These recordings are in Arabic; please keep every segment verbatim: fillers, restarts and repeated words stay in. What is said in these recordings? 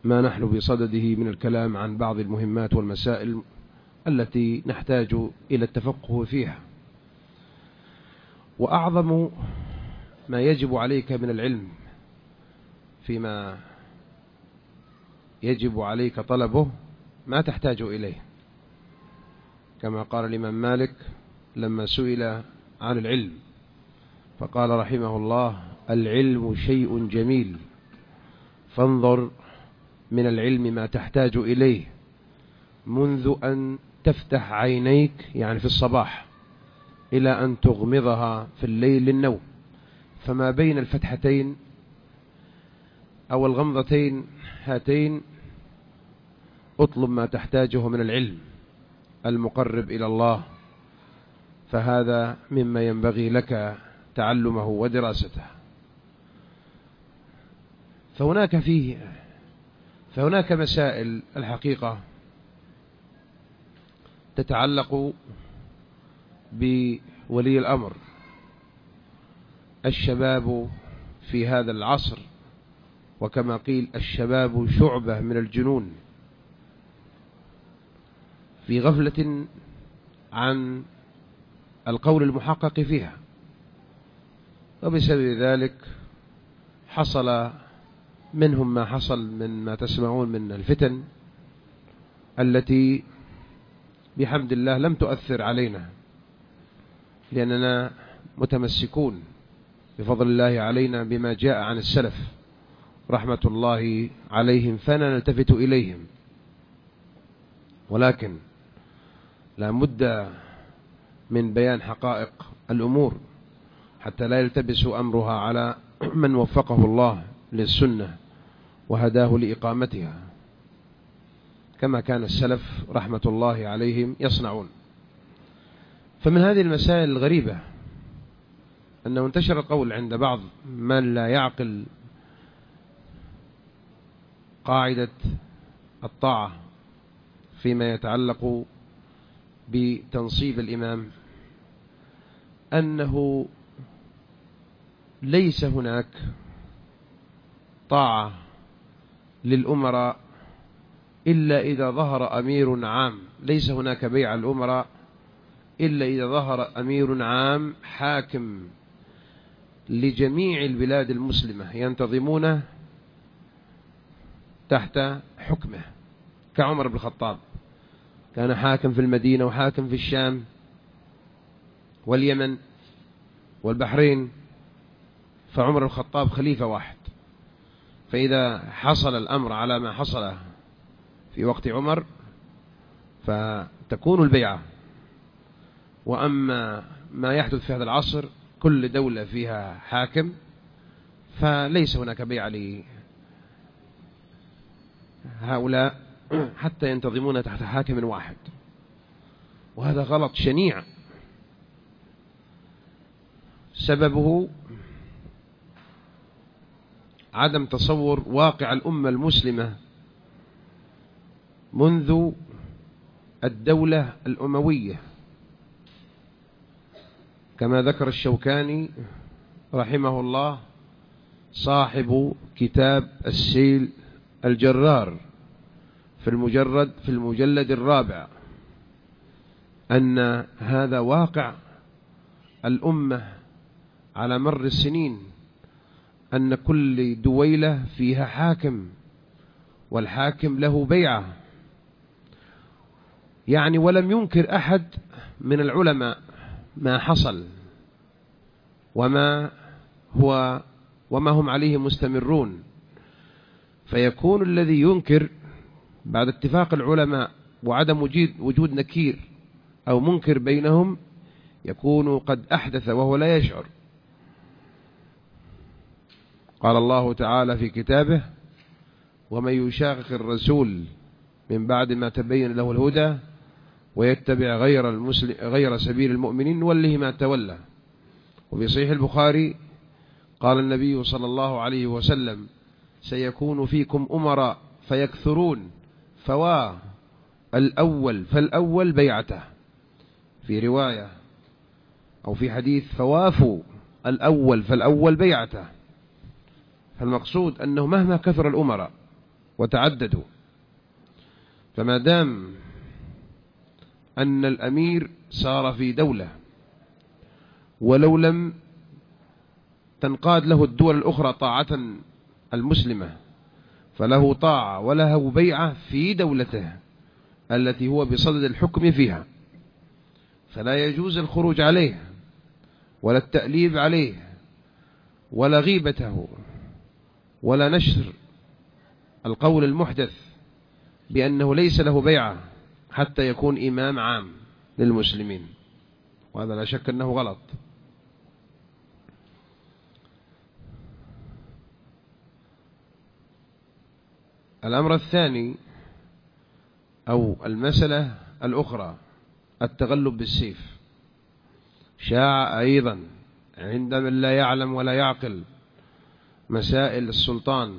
ما نحن بصدده من الكلام عن بعض المهمات والمسائل التي نحتاج إلى التفقه فيها. وأعظم ما يجب عليك من العلم فيما يجب عليك طلبه ما تحتاج إليه، كما قال الإمام مالك لما سئل عن العلم فقال رحمه الله: العلم شيء جميل، فانظر من العلم ما تحتاج إليه منذ أن تفتح عينيك، يعني في الصباح، إلى أن تغمضها في الليل للنوم، فما بين الفتحتين أو الغمضتين هاتين اطلب ما تحتاجه من العلم المقرب إلى الله، فهذا مما ينبغي لك تعلمه ودراسته. فهناك فيه فهناك مسائل الحقيقة تتعلق بولي الأمر. الشباب في هذا العصر، وكما قيل الشباب شعبة من الجنون، في غفلة عن القول المحقق فيها، وبسبب ذلك حصل منهم ما حصل من ما تسمعون من الفتن التي بحمد الله لم تؤثر علينا، لأننا متمسكون بفضل الله علينا بما جاء عن السلف رحمة الله عليهم، فلا نلتفت إليهم. ولكن لا بد من بيان حقائق الأمور حتى لا يلتبس أمرها على من وفقه الله للسنة وهداه لإقامتها، كما كان السلف رحمة الله عليهم يصنعون. فمن هذه المسائل الغريبة أنه انتشر القول عند بعض من لا يعقل قاعدة الطاعة فيما يتعلق بتنصيب الإمام، أنه ليس هناك طاعة للأمراء إلا إذا ظهر أمير عام، ليس هناك بيع الأمراء إلا إذا ظهر أمير عام حاكم لجميع البلاد المسلمة ينتظمون تحت حكمه، كعمر بن الخطاب كان حاكم في المدينة وحاكم في الشام واليمن والبحرين، فعمر بن الخطاب خليفة واحد. فإذا حصل الأمر على ما حصل في وقت عمر فتكون البيعة. وأما ما يحدث في هذا العصر كل دولة فيها حاكم، فليس هناك بيعة لهؤلاء حتى ينتظمون تحت حاكم واحد، وهذا غلط شنيع. سببه عدم تصور واقع الأمة المسلمة منذ الدولة الأموية، كما ذكر الشوكاني رحمه الله صاحب كتاب السيل الجرار في المجرد في المجلد الرابع، أن هذا واقع الأمة على مر السنين، أن كل دويلة فيها حاكم، والحاكم له بيعة. يعني ولم ينكر أحد من العلماء ما حصل وما هو وما هم عليه مستمرون، فيكون الذي ينكر بعد اتفاق العلماء وعدم وجود نكير أو منكر بينهم يكون قد أحدث وهو لا يشعر. قال الله تعالى في كتابه: ومن يشاقق الرسول من بعد ما تبين له الهدى ويتبع غير المسلم غير سبيل المؤمنين نوله ما تولى. وفي صحيح البخاري قال النبي صلى الله عليه وسلم: سيكون فيكم أمراء فيكثرون فوا الأول فالأول بيعته، في رواية أو في حديث فوافوا الأول فالأول بيعته. فالمقصود أنه مهما كثر الأمراء وتعددوا. فما دام أن الأمير صار في دولة ولو لم تنقاد له الدول الأخرى طاعة المسلمة، فله طاعة وله بيعة في دولته التي هو بصدد الحكم فيها، فلا يجوز الخروج عليه ولا التأليب عليه ولا غيبته ولا نشر القول المحدث بأنه ليس له بيعة حتى يكون إمام عام للمسلمين، وهذا لا شك أنه غلط. الأمر الثاني أو المسألة الأخرى التغلب بالسيف. شاع أيضا عند من لا يعلم ولا يعقل مسائل السلطان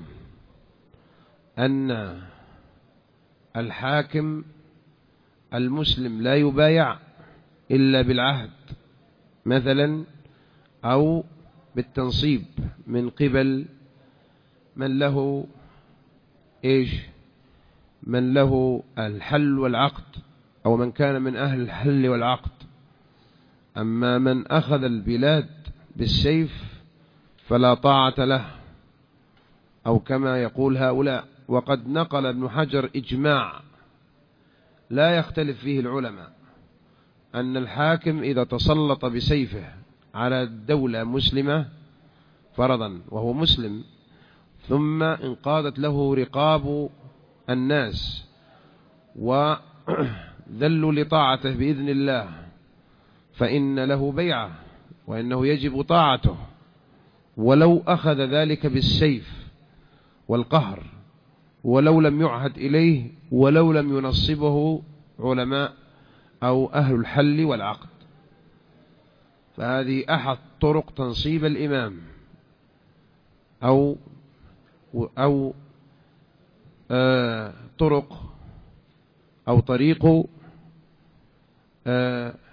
أن الحاكم المسلم لا يبايع إلا بالعهد مثلا أو بالتنصيب من قبل من له إيش من له الحل والعقد أو من كان من أهل الحل والعقد. أما من أخذ البلاد بالسيف فلا طاعة له، أو كما يقول هؤلاء. وقد نقل ابن حجر إجماع لا يختلف فيه العلماء أن الحاكم إذا تسلط بسيفه على الدولة مسلمة فرضا وهو مسلم ثم انقادت له رقاب الناس وذلوا لطاعته بإذن الله، فإن له بيعة وإنه يجب طاعته ولو أخذ ذلك بالسيف والقهر، ولو لم يعهد إليه، ولو لم ينصبه علماء أو أهل الحل والعقد. فهذه أحد طرق تنصيب الإمام أو أو آه طرق أو طريق آه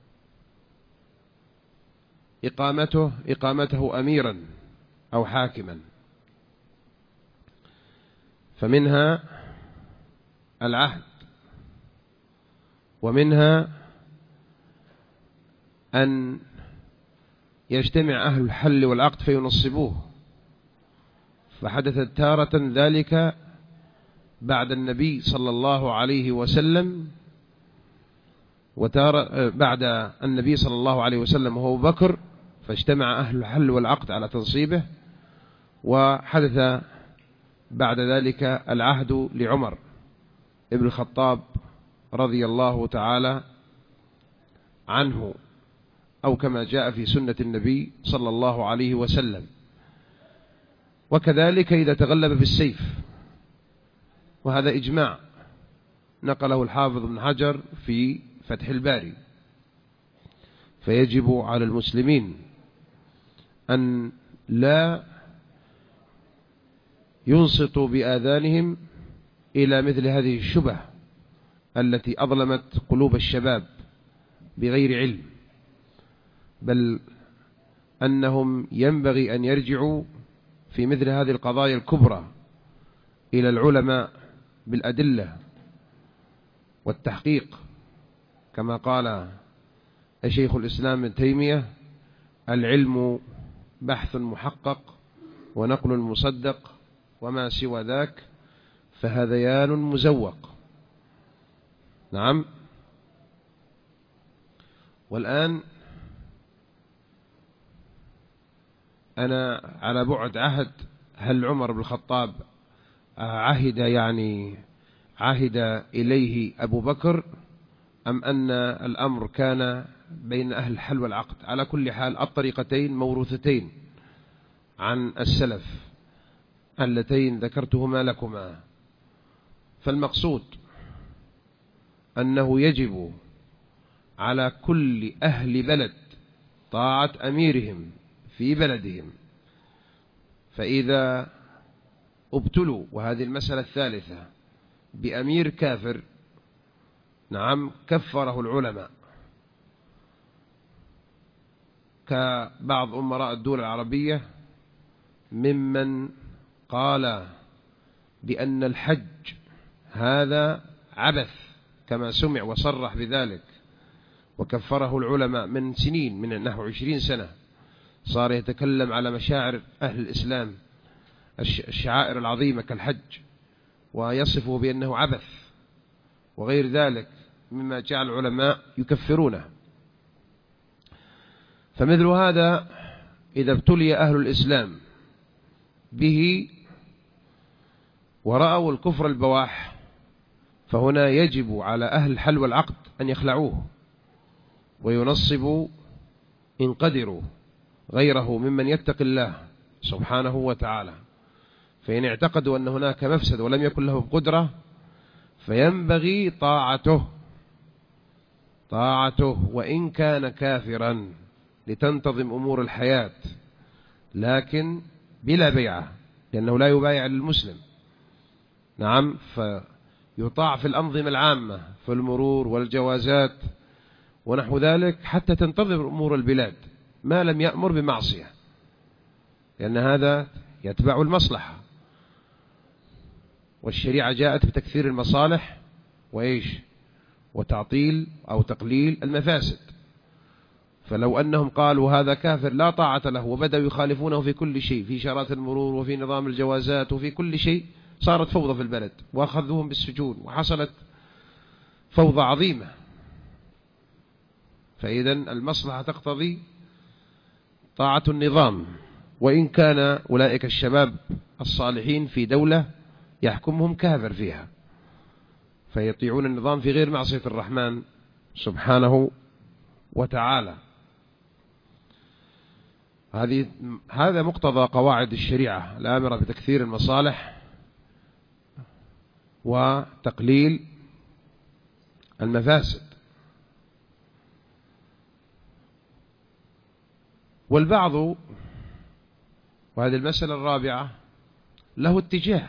إقامته إقامته أميرا أو حاكما. فمنها العهد، ومنها أن يجتمع أهل الحل والعقد فينصبوه، فحدثت تارة ذلك بعد النبي صلى الله عليه وسلم، وتارة بعد النبي صلى الله عليه وسلم وهو بكر، فاجتمع أهل الحل والعقد على تنصيبه. وحدث بعد ذلك العهد لعمر ابن الخطاب رضي الله تعالى عنه، أو كما جاء في سنة النبي صلى الله عليه وسلم. وكذلك إذا تغلب بالسيف، وهذا إجماع نقله الحافظ ابن حجر في فتح الباري. فيجب على المسلمين أن لا ينصتوا بآذانهم إلى مثل هذه الشبه التي أظلمت قلوب الشباب بغير علم، بل أنهم ينبغي أن يرجعوا في مثل هذه القضايا الكبرى إلى العلماء بالأدلة والتحقيق، كما قال الشيخ الإسلام ابن تيمية: العلم بحث محقق ونقل مصدق، وما سوى ذاك فهذيان مزوق. نعم. والآن أنا على بعد عهد، هل عمر بن الخطاب عهد يعني عهد إليه أبو بكر، أم أن الأمر كان بين أهل الحل والعقد؟ على كل حال الطريقتين موروثتين عن السلف اللتين ذكرتهما لكما. فالمقصود أنه يجب على كل أهل بلد طاعة أميرهم في بلدهم، فإذا ابتلوا، وهذه المسألة الثالثة، بأمير كافر، نعم، كفره العلماء كبعض أمراء الدول العربية ممن قال بأن الحج هذا عبث كما سمع وصرح بذلك، وكفره العلماء من سنين، من نحو عشرين سنة صار يتكلم على مشاعر أهل الإسلام الشعائر العظيمة كالحج ويصفه بأنه عبث وغير ذلك مما جعل العلماء يكفرونه. فمثل هذا إذا ابتلي أهل الإسلام به ورأوا الكفر البواح فهنا يجب على أهل الحل والعقد أن يخلعوه وينصبوا إن قدروا غيره ممن يتقي الله سبحانه وتعالى. فإن اعتقدوا أن هناك مفسد ولم يكن لهم قدرة فينبغي طاعته طاعته وإن كان كافرا لتنتظم أمور الحياة، لكن بلا بيعة، لأنه لا يبايع للمسلم. نعم، فيطاع في الأنظمة العامة في المرور والجوازات ونحو ذلك حتى تنتظم أمور البلاد ما لم يأمر بمعصية، لأن هذا يتبع المصلحة، والشريعة جاءت بتكثير المصالح وإيش وتعطيل أو تقليل المفاسد. فلو أنهم قالوا هذا كافر لا طاعة له وبدأوا يخالفونه في كل شيء، في إشارات المرور وفي نظام الجوازات وفي كل شيء، صارت فوضى في البلد وأخذوهم بالسجون وحصلت فوضى عظيمة. فإذا المصلحة تقتضي طاعة النظام، وإن كان أولئك الشباب الصالحين في دولة يحكمهم كافر فيها، فيطيعون النظام في غير معصية الرحمن سبحانه وتعالى. هذه هذا مقتضى قواعد الشريعة الآمرة بتكثير المصالح وتقليل المفاسد. والبعض، وهذه المسألة الرابعة، له اتجاه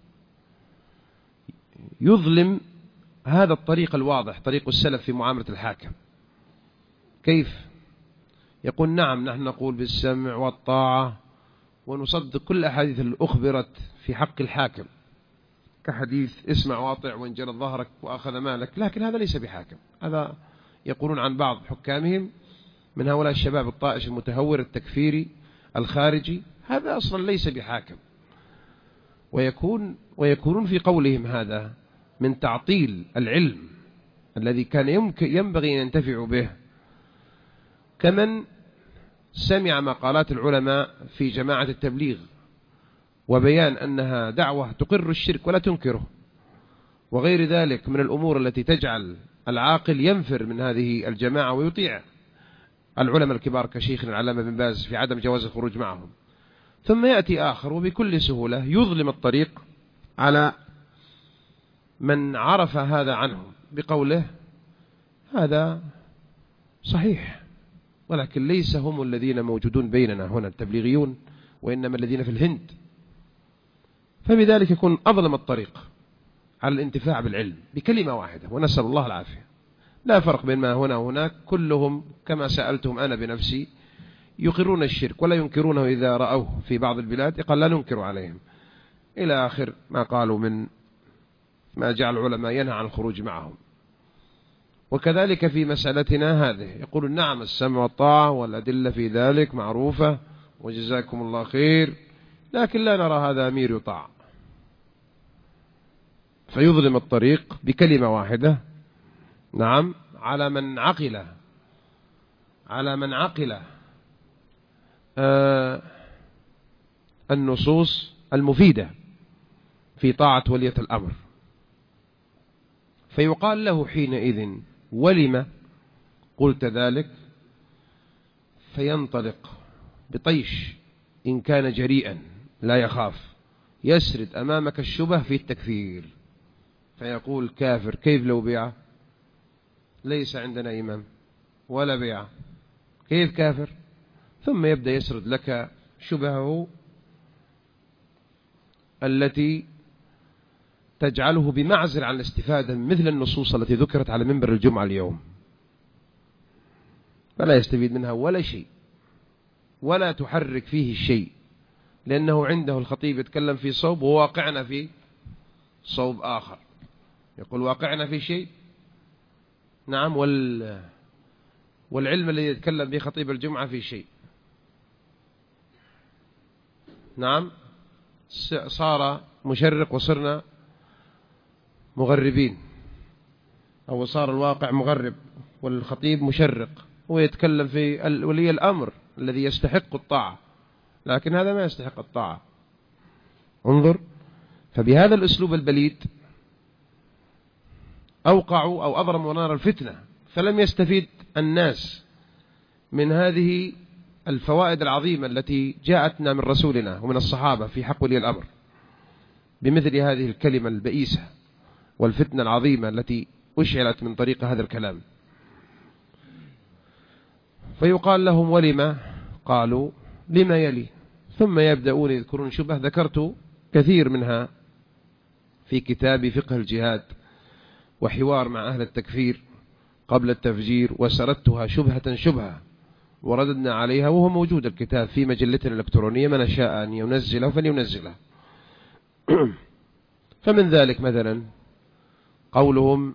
يظلم هذا الطريق الواضح، طريق السلف في معاملة الحاكم. كيف؟ يقول نعم نحن نقول بالسمع والطاعة ونصدق كل الأحاديث اللي أخبرت في حق الحاكم، كحديث اسمع واطع وإن جلت ظهرك وأخذ مالك، لكن هذا ليس بحاكم. هذا يقولون عن بعض حكامهم من هؤلاء الشباب الطائش المتهور التكفيري الخارجي، هذا أصلا ليس بحاكم. ويكون ويكونون في قولهم هذا من تعطيل العلم الذي كان ينبغي أن ينتفعوا به، كمن سمع مقالات العلماء في جماعة التبليغ وبيان أنها دعوة تقر الشرك ولا تنكره، وغير ذلك من الأمور التي تجعل العاقل ينفر من هذه الجماعة ويطيع العلماء الكبار كشيخنا العلامة بن باز في عدم جواز الخروج معهم. ثم يأتي آخر وبكل سهولة يظلم الطريق على من عرف هذا عنه بقوله هذا صحيح، ولكن ليس هم الذين موجودون بيننا هنا التبليغيون، وإنما الذين في الهند. فبذلك يكون أظلم الطريق على الانتفاع بالعلم بكلمة واحدة، ونسأل الله العافية. لا فرق بين ما هنا وهناك، كلهم كما سألتهم أنا بنفسي يقرون الشرك ولا ينكرونه إذا رأوه في بعض البلاد، قال لا ننكر عليهم، إلى آخر ما قالوا من ما جعل العلماء ينهى عن الخروج معهم. وكذلك في مسألتنا هذه يقول نعم السمع والطاعة والأدلة في ذلك معروفة وجزاكم الله خير، لكن لا نرى هذا أمير يطاع، فيظلم الطريق بكلمة واحدة. نعم، على من عقل على من عقل آه النصوص المفيدة في طاعة ولية الأمر، فيقال له حينئذ ولم قلت ذلك، فينطلق بطيش إن كان جريئا لا يخاف، يسرد أمامك الشبه في التكفير، فيقول كافر كيف لو بيعه؟ ليس عندنا إمام ولا بيعه، كيف كافر؟ ثم يبدأ يسرد لك شبهه التي تجعله بمعزل عن الاستفادة من مثل النصوص التي ذكرت على منبر الجمعة اليوم، فلا يستفيد منها ولا شيء، ولا تحرك فيه الشيء، لأنه عنده الخطيب يتكلم في صوب وواقعنا في صوب آخر، يقول واقعنا في شيء. نعم. وال والعلم الذي يتكلم به خطيب الجمعة في شيء. نعم. صار مشرق وصرنا مغربين، أو صار الواقع مغرب والخطيب مشرق، ويتكلم في ولي الأمر الذي يستحق الطاعة، لكن هذا ما يستحق الطاعة. انظر، فبهذا الأسلوب البليد أوقعوا أو أضرموا نار الفتنة، فلم يستفيد الناس من هذه الفوائد العظيمة التي جاءتنا من رسولنا ومن الصحابة في حق ولي الأمر، بمثل هذه الكلمة البئيسة والفتنة العظيمة التي أشعلت من طريق هذا الكلام. فيقال لهم ولما؟ قالوا لما يلي، ثم يبدأون يذكرون شبه ذكرت كثير منها في كتاب فقه الجهاد وحوار مع أهل التكفير قبل التفجير، وسردتها شبهة شبهة ورددنا عليها، وهو موجود الكتاب في مجلتنا الإلكترونية، من شاء أن ينزله فلينزله. فمن ذلك مثلا قولهم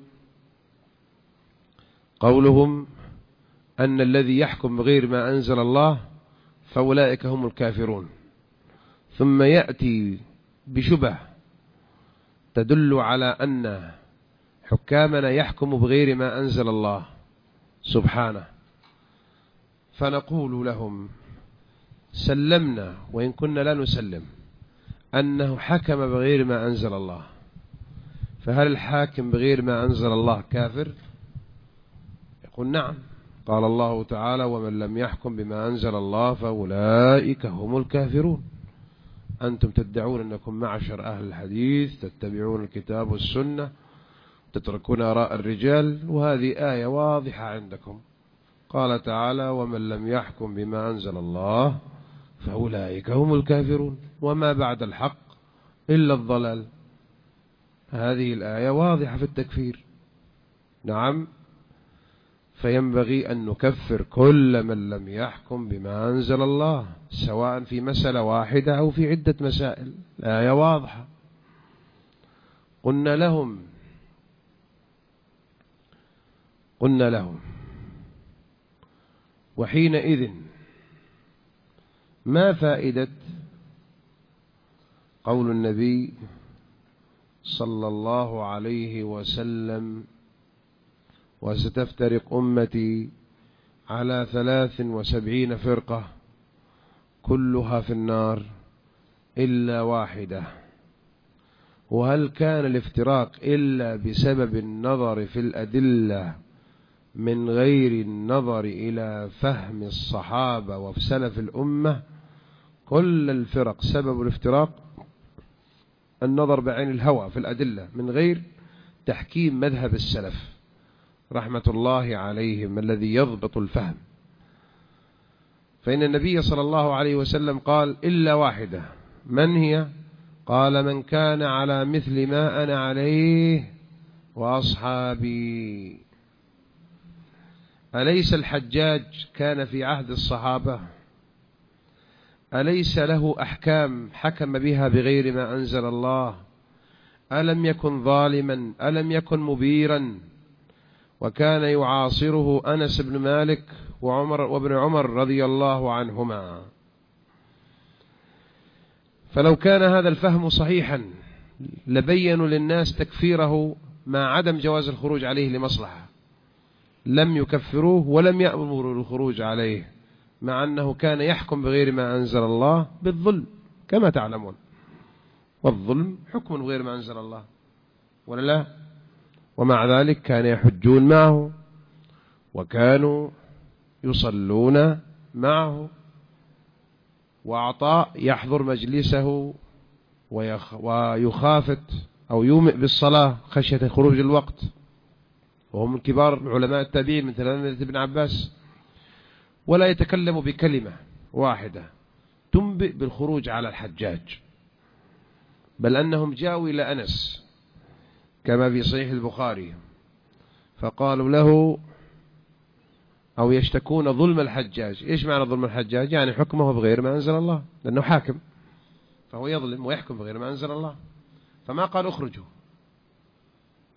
قولهم أن الذي يحكم بغير ما أنزل الله فأولئك هم الكافرون، ثم يأتي بشبه تدل على أن حكامنا يحكم بغير ما أنزل الله سبحانه، فنقول لهم سلمنا وإن كنا لا نسلم أنه حكم بغير ما أنزل الله، فهل الحاكم بغير ما أنزل الله كافر؟ يقول نعم، قال الله تعالى ومن لم يحكم بما أنزل الله فأولئك هم الكافرون. أنتم تدعون أنكم معشر أهل الحديث تتبعون الكتاب والسنة تتركون آراء الرجال، وهذه آية واضحة عندكم، قال تعالى ومن لم يحكم بما أنزل الله فأولئك هم الكافرون، وما بعد الحق إلا الضلال. هذه الآية واضحة في التكفير. نعم. فينبغي أن نكفر كل من لم يحكم بما أنزل الله، سواء في مسألة واحدة أو في عدة مسائل، الآية واضحة. قلنا لهم قلنا لهم وحينئذ ما فائدة قول النبي صلى الله عليه وسلم وستفترق أمتي على ثلاث وسبعين فرقة كلها في النار إلا واحدة؟ وهل كان الافتراق إلا بسبب النظر في الأدلة من غير النظر إلى فهم الصحابة وسلف الأمة؟ كل الفرق سبب الافتراق النظر بعين الهوى في الأدلة من غير تحكيم مذهب السلف رحمة الله عليهم الذي يضبط الفهم. فإن النبي صلى الله عليه وسلم قال إلا واحدة، من هي؟ قال من كان على مثل ما أنا عليه وأصحابي. أليس الحجاج كان في عهد الصحابة؟ أليس له أحكام حكم بها بغير ما أنزل الله؟ ألم يكن ظالما؟ ألم يكن مبيرا؟ وكان يعاصره أنس بن مالك وعمر وابن عمر رضي الله عنهما. فلو كان هذا الفهم صحيحا لبينوا للناس تكفيره مع عدم جواز الخروج عليه لمصلحة، لم يكفروه ولم يأمروا الخروج عليه، مع أنه كان يحكم بغير ما أنزل الله بالظلم كما تعلمون، والظلم حكم غير ما أنزل الله ولا لا؟ ومع ذلك كان يحجون معه وكانوا يصلون معه، وعطاء يحضر مجلسه ويخافت أو يومئ بالصلاة خشية خروج الوقت، وهم من كبار علماء التابعين من تلامذة ابن عباس، ولا يتكلم بكلمة واحدة تنبئ بالخروج على الحجاج، بل أنهم جاءوا إلى أنس كما في صحيح البخاري فقالوا له أو يشتكون ظلم الحجاج. إيش معنى ظلم الحجاج؟ يعني حكمه بغير ما أنزل الله، لأنه حاكم فهو يظلم ويحكم بغير ما أنزل الله، فما قال اخرجوا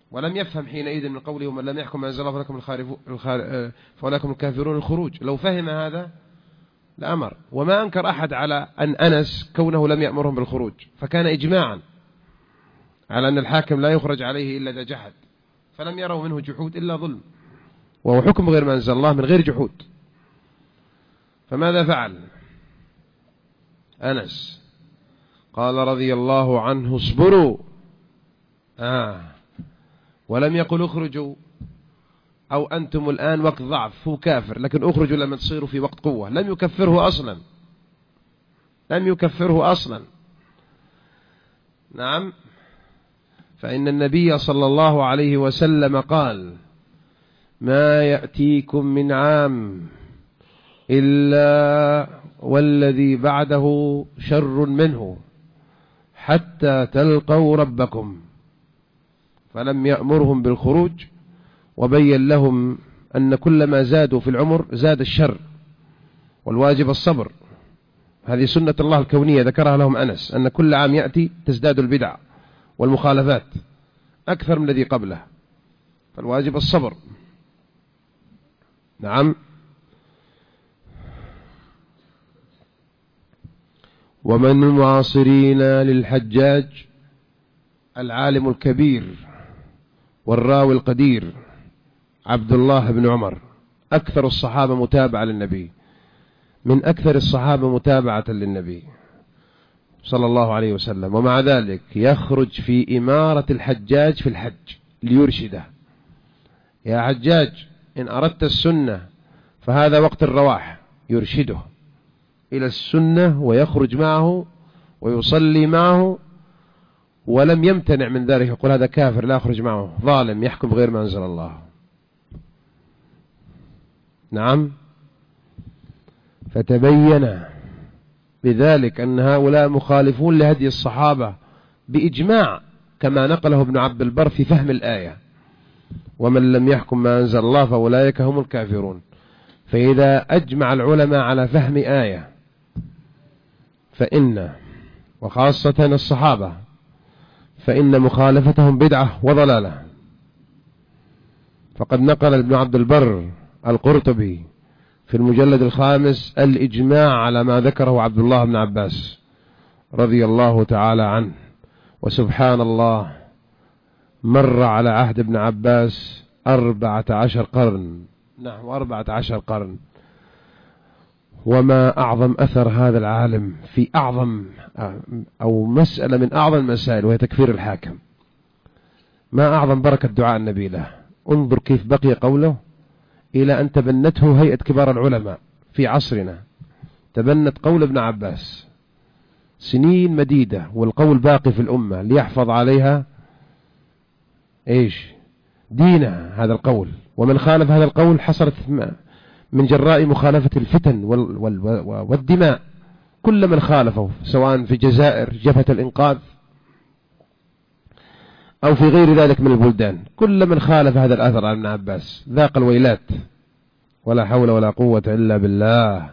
ولم يفهم حينئذ من قوله من لم يحكم ما أنزل الله فلكم فولكم الكافرون الخروج. لو فهم هذا لأمر. وما أنكر أحد على أن أنس كونه لم يأمرهم بالخروج، فكان إجماعا على أن الحاكم لا يخرج عليه إلا إذا جحد، فلم يروا منه جحود إلا ظلم، وهو حكم غير ما أنزل الله من غير جحود. فماذا فعل أنس؟ قال رضي الله عنه اصبروا، آه ولم يقل اخرجوا أو أنتم الآن وقت ضعف، هو كافر، لكن اخرجوا لما تصيروا في وقت قوة. لم يكفره أصلا، لم يكفره أصلا. نعم. فإن النبي صلى الله عليه وسلم قال ما يأتيكم من عام إلا والذي بعده شر منه حتى تلقوا ربكم، فلم يأمرهم بالخروج، وبين لهم أن كلما زادوا في العمر زاد الشر، والواجب الصبر. هذه سنة الله الكونية ذكرها لهم أنس، أن كل عام يأتي تزداد البدع والمخالفات أكثر من الذي قبله، فالواجب الصبر. نعم. ومن المعاصرين للحجاج العالم الكبير والراوي القدير عبد الله بن عمر، أكثر الصحابة متابعة للنبي، من أكثر الصحابة متابعة للنبي صلى الله عليه وسلم، ومع ذلك يخرج في إمارة الحجاج في الحج ليرشده. يا حجاج إن أردت السنة فهذا وقت الرواح، يرشده إلى السنة ويخرج معه ويصلي معه، ولم يمتنع من ذلك، يقول هذا كافر لا أخرج معه، ظالم يحكم غير ما أنزل الله. نعم. فتبين بذلك أن هؤلاء مخالفون لهدي الصحابة بإجماع، كما نقله ابن عبد البر في فهم الآية ومن لم يحكم ما أنزل الله فأولئك هم الكافرون. فإذا أجمع العلماء على فهم آية فإن، وخاصة الصحابة، فإن مخالفتهم بدعة وضلالة. فقد نقل ابن عبد البر القرطبي في المجلد الخامس الإجماع على ما ذكره عبد الله بن عباس رضي الله تعالى عنه. وسبحان الله، مر على عهد ابن عباس أربعة عشر قرن، نحو أربعة عشر قرن، وما أعظم أثر هذا العالم في أعظم أو مسألة من أعظم المسائل، وهي تكفير الحاكم. ما أعظم بركة دعاء النبي له. انظر كيف بقي قوله إلى أن تبنته هيئة كبار العلماء في عصرنا، تبنت قول ابن عباس سنين مديدة، والقول باقي في الأمة ليحفظ عليها إيش دينها هذا القول. ومن خالف هذا القول حصلت من جراء مخالفة الفتن والدماء كل من خالفه، سواء في الجزائر جبهة الإنقاذ أو في غير ذلك من البلدان، كل من خالف هذا الأثر عن ابن عباس ذاق الويلات، ولا حول ولا قوة إلا بالله.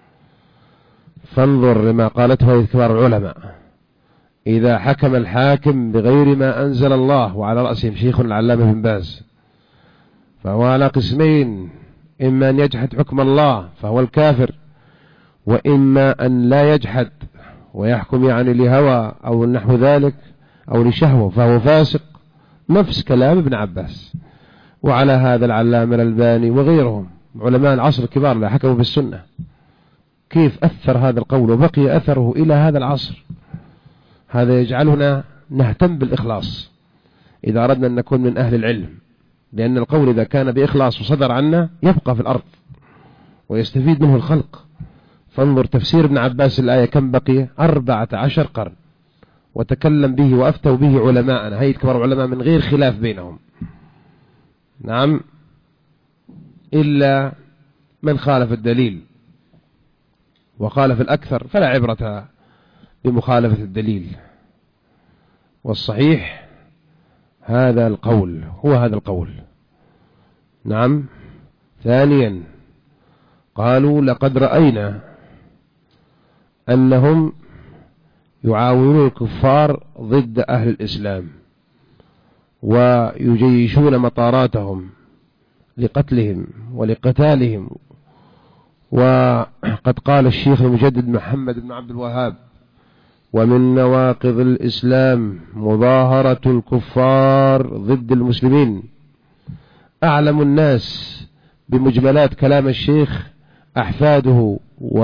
فانظر لما قالته كبار العلماء: إذا حكم الحاكم بغير ما أنزل الله، وعلى رأسهم شيخ العلامة بن باز، فهو على قسمين: إما أن يجحد حكم الله فهو الكافر، وإما أن لا يجحد ويحكم يعني لهوى أو نحو ذلك أو لشهوة فهو فاسق. نفس كلام ابن عباس. وعلى هذا العلامة الألباني وغيرهم علماء العصر الكبار لا حكموا بالسنة. كيف أثر هذا القول وبقي أثره إلى هذا العصر؟ هذا يجعلنا نهتم بالإخلاص إذا أردنا أن نكون من أهل العلم، لأن القول إذا كان بإخلاص وصدر عنا يبقى في الأرض ويستفيد منه الخلق. فانظر تفسير ابن عباس الآية كم بقي؟ أربعة عشر قرن، وتكلم به وأفتوا به علماءنا، هيئة كبار علماء من غير خلاف بينهم. نعم، إلا من خالف الدليل وخالف الأكثر فلا عبرة بمخالفة الدليل. والصحيح هذا القول، هو هذا القول. نعم. ثانيا قالوا: لقد رأينا أنهم يعاونون الكفار ضد أهل الإسلام، ويجيشون مطاراتهم لقتلهم ولقتالهم. وقد قال الشيخ المجدد محمد بن عبد الوهاب: ومن نواقض الإسلام مظاهرة الكفار ضد المسلمين. أعلم الناس بمجملات كلام الشيخ أحفاده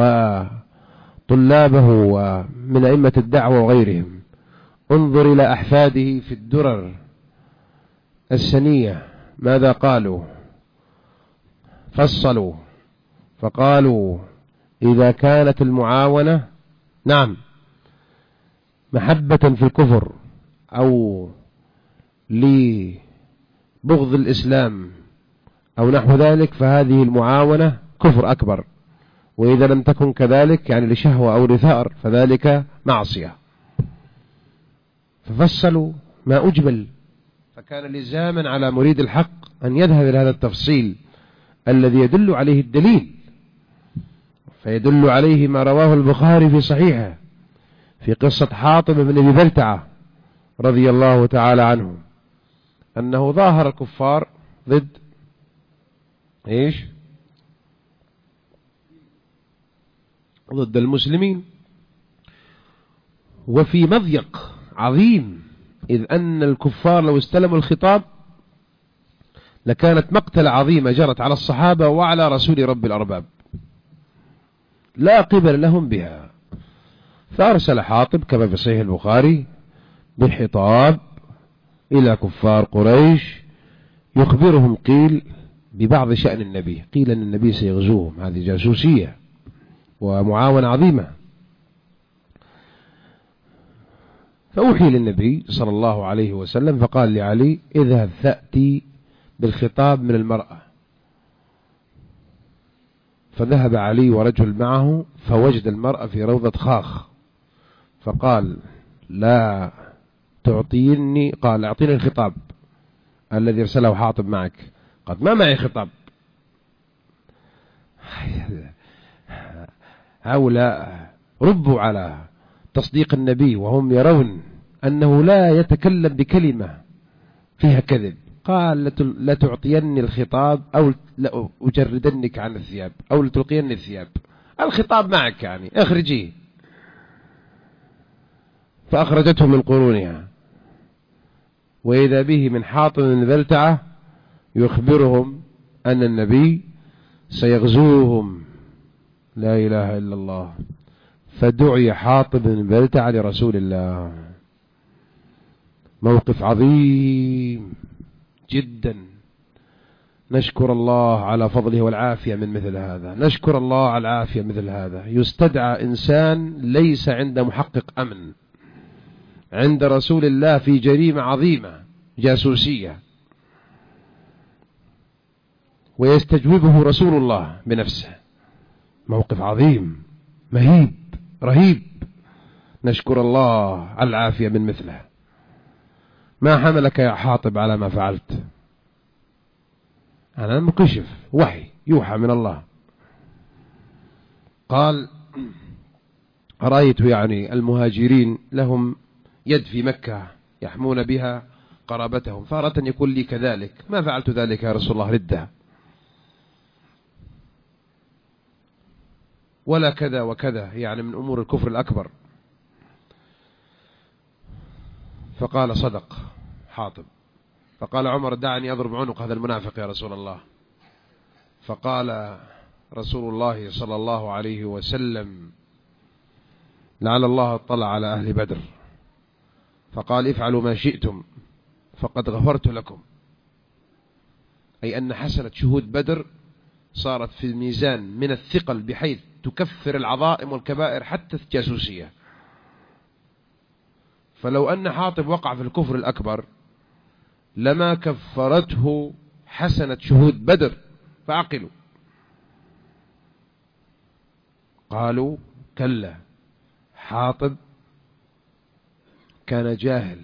وطلابه ومن أئمة الدعوة وغيرهم. انظر إلى أحفاده في الدرر السنية ماذا قالوا؟ فصلوا فقالوا: إذا كانت المعاونة نعم محبة في الكفر أو لبغض الإسلام أو نحو ذلك فهذه المعاونة كفر أكبر، وإذا لم تكن كذلك يعني لشهوة أو لثأر فذلك معصية. ففصلوا ما أجمل، فكان لزاما على مريد الحق أن يذهب إلى هذا التفصيل الذي يدل عليه الدليل، فيدل عليه ما رواه البخاري في صحيحه في قصة حاطب بن أبي بلتعة رضي الله تعالى عنه، أنه ظاهر الكفار ضد إيش؟ ضد المسلمين، وفي مضيق عظيم، إذ أن الكفار لو استلموا الخطاب لكانت مقتل عظيمة جرت على الصحابة وعلى رسول رب الأرباب لا قبل لهم بها. فأرسل حاطب كما في صحيح البخاري بالحطاب إلى كفار قريش يخبرهم قيل ببعض شأن النبي، قيل أن النبي سيغزوهم، هذه جاسوسية ومعاونة عظيمة. فأوحي للنبي صلى الله عليه وسلم فقال لعلي: اذهب فأتي بالخطاب من المرأة. فذهب علي ورجل معه فوجد المرأة في روضة خاخ، فقال: لا تعطيني، قال: اعطيني الخطاب الذي ارسله حاطب معك. قد ما معي خطاب. هؤلاء ربوا على تصديق النبي وهم يرون أنه لا يتكلم بكلمة فيها كذب. قال: لا تعطيني الخطاب أو لأجردنك عن الثياب أو لتلقيني الثياب، الخطاب معك يعني اخرجيه. فأخرجته من قرونها، وإذا به من حاطب بن بلتعة يخبرهم أن النبي سيغزوهم. لا إله إلا الله. فدعي حاطب بن بلتعة لرسول الله. موقف عظيم جدا، نشكر الله على فضله والعافية من مثل هذا، نشكر الله على العافية مثل هذا. يستدعى إنسان ليس عند محقق أمن عند رسول الله في جريمة عظيمة جاسوسية، ويستجوبه رسول الله بنفسه. موقف عظيم مهيب رهيب، نشكر الله على العافية من مثله. ما حملك يا حاطب على ما فعلت؟ أنا مكشف وحي يوحى من الله. قال: رأيت يعني المهاجرين لهم يد في مكة يحمون بها قرابتهم، فأردت أن يكون لي كذلك، ما فعلت ذلك يا رسول الله ردها، ولا كذا وكذا، يعني من أمور الكفر الأكبر. فقال: صدق حاطب. فقال عمر: دعني أضرب عنق هذا المنافق يا رسول الله. فقال رسول الله صلى الله عليه وسلم: لعل الله اطلع على أهل بدر فقال: افعلوا ما شئتم فقد غفرت لكم. أي أن حسنة شهود بدر صارت في الميزان من الثقل بحيث تكفر العظائم والكبائر حتى الجاسوسية. فلو أن حاطب وقع في الكفر الأكبر لما كفرته حسنة شهود بدر. فعقلوا قالوا: كلا، حاطب كان جاهل.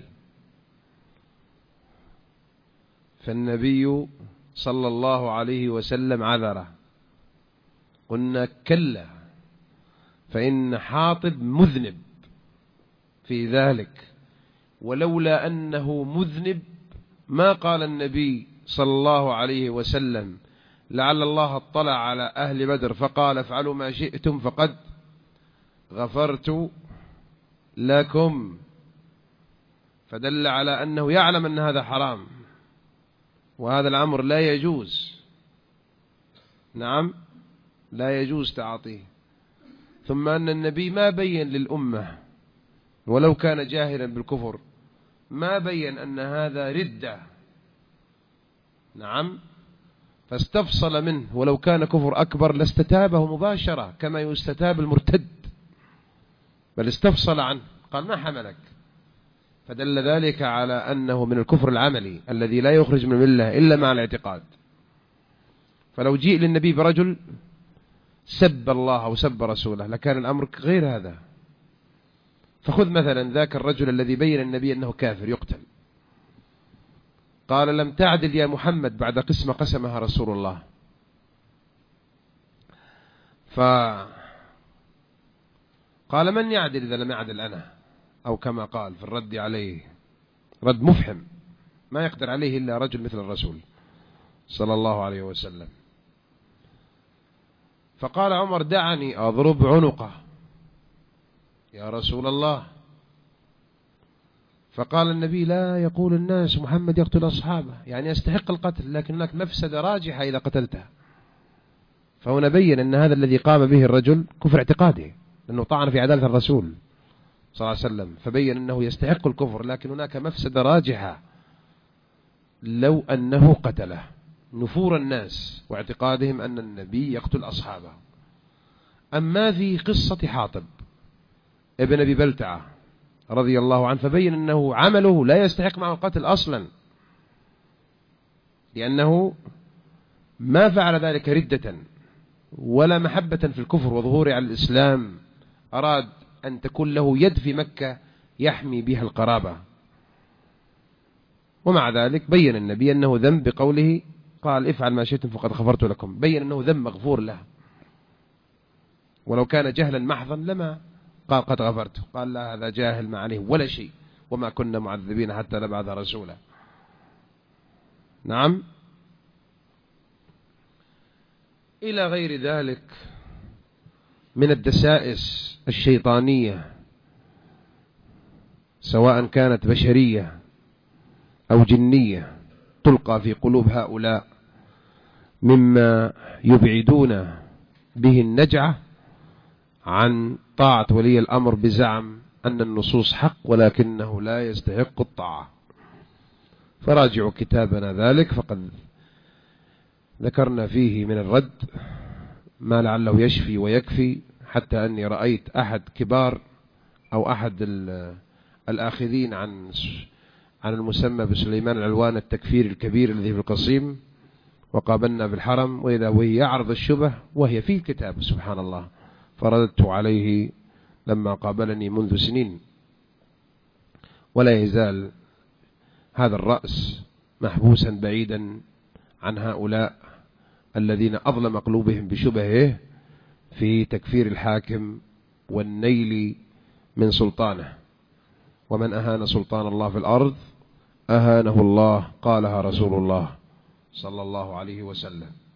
فالنبي صلى الله عليه وسلم عذره. قلنا: كلا، فإن حاطب مذنب في ذلك، ولولا أنه مذنب ما قال النبي صلى الله عليه وسلم لعل الله اطلع على أهل بدر فقال افعلوا ما شئتم فقد غفرت لكم، فدل على أنه يعلم أن هذا حرام وهذا الأمر لا يجوز. نعم لا يجوز تعاطيه. ثم أن النبي ما بين للأمة ولو كان جاهلا بالكفر ما بين أن هذا ردة. نعم فاستفصل منه، ولو كان كفر أكبر لاستتابه مباشرة كما يستتاب المرتد، بل استفصل عنه قال ما حملك، فدل ذلك على أنه من الكفر العملي الذي لا يخرج من الملة إلا مع الاعتقاد. فلو جيء للنبي برجل سب الله أو سب رسوله لكان الأمر غير هذا. فخذ مثلا ذاك الرجل الذي بين النبي أنه كافر يقتل، قال لم تعدل يا محمد بعد قسمة قسمها رسول الله، فقال من يعدل إذا لم يعدل أنا، أو كما قال في الرد عليه رد مفحم ما يقدر عليه إلا رجل مثل الرسول صلى الله عليه وسلم. فقال عمر دعني أضرب عنقه يا رسول الله، فقال النبي لا يقول الناس محمد يقتل أصحابه، يعني يستحق القتل لكن هناك مفسدة راجحة إذا قتلته. فهنا بين أن هذا الذي قام به الرجل كفر اعتقادي لأنه طعن في عدالة الرسول صلى الله عليه وسلم، فبين أنه يستحق الكفر لكن هناك مفسدة راجحة لو أنه قتله، نفور الناس واعتقادهم أن النبي يقتل أصحابه. أما في قصة حاطب ابن أبي بلتعة رضي الله عنه فبين أنه عمله لا يستحق معه القتل أصلا، لأنه ما فعل ذلك ردة ولا محبة في الكفر وظهوره على الإسلام، أراد أن تكون له يد في مكة يحمي بها القرابة. ومع ذلك بين النبي أنه ذنب بقوله قال افعل ما شئتم فقد غفرت لكم، بين أنه ذنب مغفور له، ولو كان جهلا محضا لما قال قد غفرت، قال لا هذا جاهل ما عليه ولا شيء وما كنا معذبين حتى نبعث رسولا. نعم إلى غير ذلك من الدسائس الشيطانية سواء كانت بشرية أو جنية تلقى في قلوب هؤلاء مما يبعدون به النجعة عن طاعة ولي الأمر بزعم أن النصوص حق ولكنه لا يستحق الطاعة. فراجعوا كتابنا ذلك فقد ذكرنا فيه من الرد ما لعله يشفي ويكفي، حتى أني رأيت أحد كبار أو أحد الآخذين عن عن المسمى بسليمان العلوان التكفير الكبير الذي في القصيم وقابلنا بالحرم وإذا وهي يعرض الشبه وهي في الكتاب سبحان الله، فرددت عليه لما قابلني منذ سنين. ولا يزال هذا الرأس محبوسا بعيدا عن هؤلاء الذين أظلم قلوبهم بشبهه في تكفير الحاكم والنيل من سلطانه. ومن أهان سلطان الله في الأرض أهانه الله، قالها رسول الله صلى الله عليه وسلم.